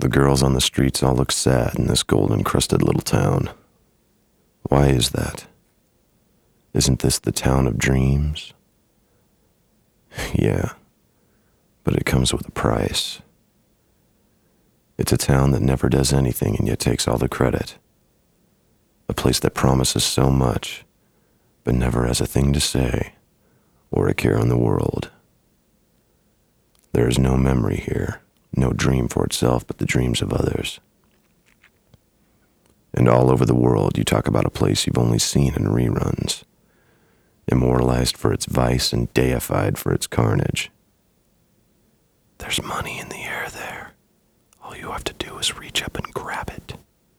The girls on the streets all look sad in this gold-encrusted little town. Why is that? Isn't this the town of dreams? Yeah, but it comes with a price. It's a town that never does anything and yet takes all the credit. A place that promises so much, but never has a thing to say or a care in the world. There is no memory here, no dream for itself but the dreams of others. And all over the world you talk about a place you've only seen in reruns, immortalized for its vice and deified for its carnage. There's money in the air there. All you have to do is reach up and grab it.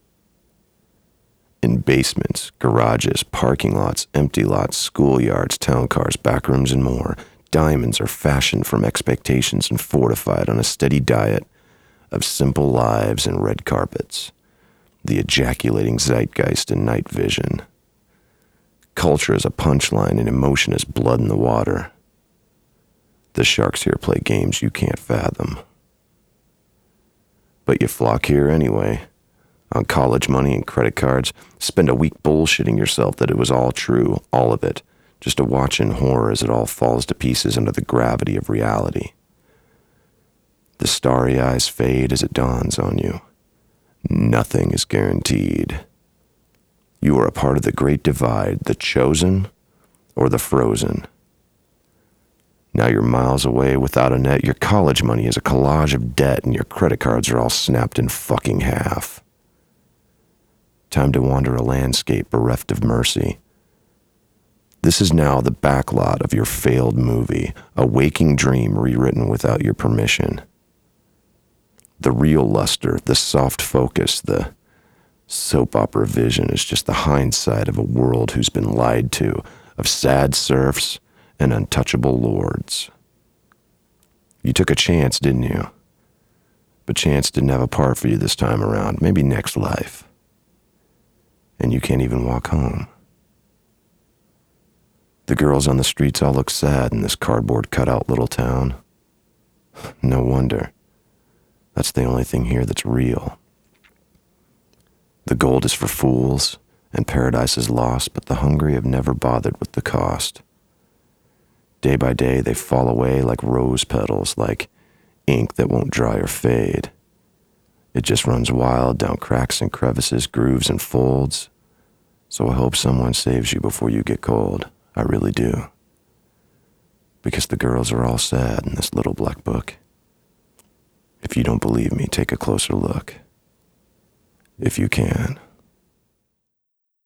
In basements, garages, parking lots, empty lots, schoolyards, town cars, back rooms, and more, diamonds are fashioned from expectations and fortified on a steady diet of simple lives and red carpets, the ejaculating zeitgeist and night vision. Culture is a punchline and emotion is blood in the water. The sharks here play games you can't fathom. But you flock here anyway. On college money and credit cards, spend a week bullshitting yourself that it was all true, all of it, just to watch in horror as it all falls to pieces under the gravity of reality. The starry eyes fade as it dawns on you. Nothing is guaranteed. You are a part of the great divide, the chosen or the frozen. Now you're miles away without a net. Your college money is a collage of debt and your credit cards are all snapped in fucking half. Time to wander a landscape bereft of mercy. This is now the backlot of your failed movie, a waking dream rewritten without your permission. The real luster, the soft focus, the soap opera vision is just the hindsight of a world who's been lied to, of sad serfs and untouchable lords. You took a chance, didn't you? But chance didn't have a part for you this time around, maybe next life. And you can't even walk home. The girls on the streets all look sad in this cardboard cutout little town. No wonder. That's the only thing here that's real. The gold is for fools, and paradise is lost, but the hungry have never bothered with the cost. Day by day they fall away like rose petals, like ink that won't dry or fade. It just runs wild down cracks and crevices, grooves and folds. So I hope someone saves you before you get cold. I really do. Because the girls are all sad in this little black book. If you don't believe me, take a closer look. If you can.